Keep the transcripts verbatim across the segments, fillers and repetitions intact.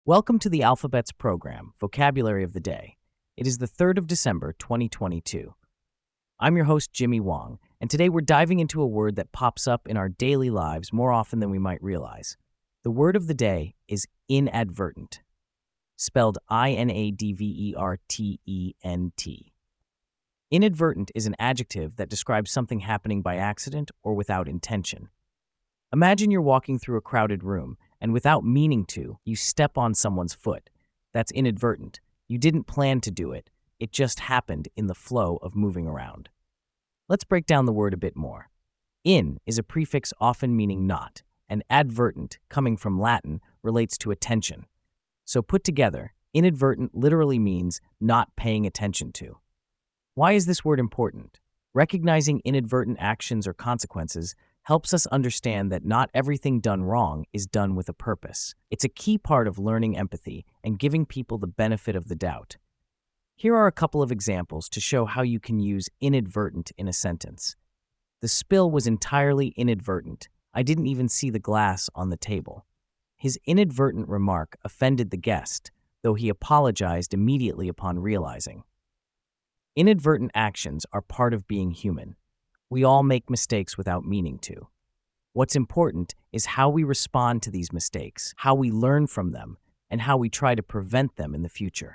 Welcome to the Alphabets program, Vocabulary of the Day. It is the third of December, twenty twenty-two. I'm your host, Jimmy Wong, and today we're diving into a word that pops up in our daily lives more often than we might realize. The word of the day is inadvertent, spelled I N A D V E R T E N T. Inadvertent is an adjective that describes something happening by accident or without intention. Imagine you're walking through a crowded room, and without meaning to, you step on someone's foot. That's inadvertent. You didn't plan to do it. It just happened in the flow of moving around. Let's break down the word a bit more. In is a prefix often meaning not, and advertent, coming from Latin, relates to attention. So put together, inadvertent literally means not paying attention to. Why is this word important? Recognizing inadvertent actions or consequences helps us understand that not everything done wrong is done with a purpose. It's a key part of learning empathy and giving people the benefit of the doubt. Here are a couple of examples to show how you can use inadvertent in a sentence. The spill was entirely inadvertent. I didn't even see the glass on the table. His inadvertent remark offended the guest, though he apologized immediately upon realizing. Inadvertent actions are part of being human. We all make mistakes without meaning to. What's important is how we respond to these mistakes, how we learn from them, and how we try to prevent them in the future.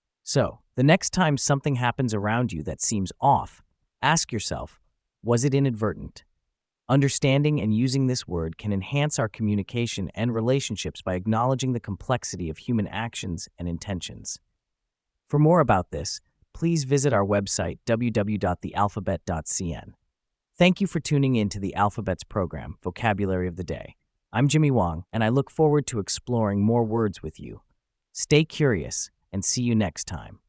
So, the next time something happens around you that seems off, ask yourself, was it inadvertent? Understanding and using this word can enhance our communication and relationships by acknowledging the complexity of human actions and intentions. For more about this, please visit our website, w w w dot the alphabet dot c n. Thank you for tuning in to the Alphabets program, Vocabulary of the Day. I'm Jimmy Wong, and I look forward to exploring more words with you. Stay curious, and see you next time.